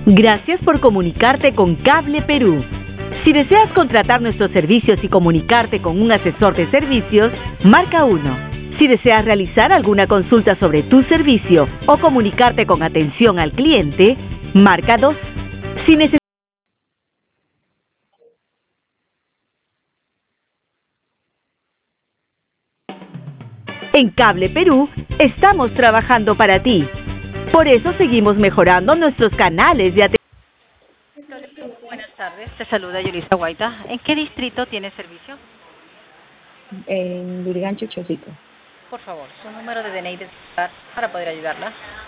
Gracias por comunicarte con Cable Perú. Si deseas contratar nuestros servicios y comunicarte con un asesor de servicios, marca 1. Si deseas realizar alguna consulta sobre tu servicio o comunicarte con atención al cliente, marca 2. Si necesitas En Cable Perú, estamos trabajando para ti. Por eso seguimos mejorando nuestros canales de atención. Buenas tardes, te saluda Yulisa Guaita. ¿En qué distrito tiene servicio? En Lurigancho, Chosico. Por favor, su número de DNI de celular para poder ayudarla.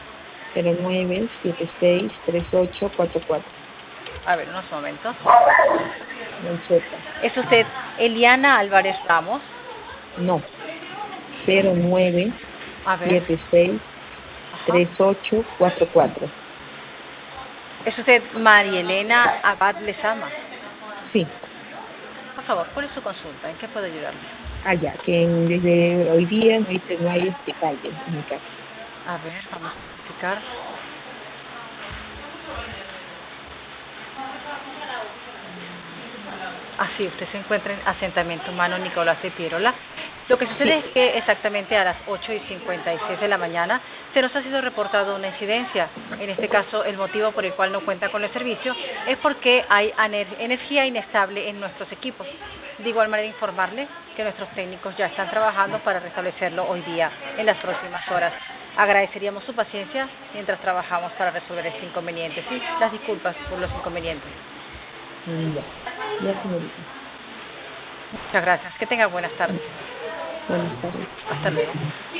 09763844. A ver, unos momentos. Mencheta. ¿Es usted Eliana Álvarez Ramos? No. A ver. 09763844. ¿Es usted María Elena Abad Lezama? Sí. Por favor, ¿cuál es su consulta? ¿En qué puedo ayudarle? Ya, que desde hoy día no hay calle en mi casa. A ver, vamos a explicar. Así, usted se encuentra en asentamiento humano Nicolás de Piérola. Lo que sucede es que exactamente a las 8:56 de la mañana se nos ha sido reportado una incidencia. En este caso, el motivo por el cual no cuenta con el servicio es porque hay energía inestable en nuestros equipos. De igual manera, informarle que nuestros técnicos ya están trabajando para restablecerlo hoy día, en las próximas horas. Agradeceríamos su paciencia mientras trabajamos para resolver este inconveniente. Sí, las disculpas por los inconvenientes. Ya, señorita. Muchas gracias. Que tenga buenas tardes. Buenas tardes. Hasta luego.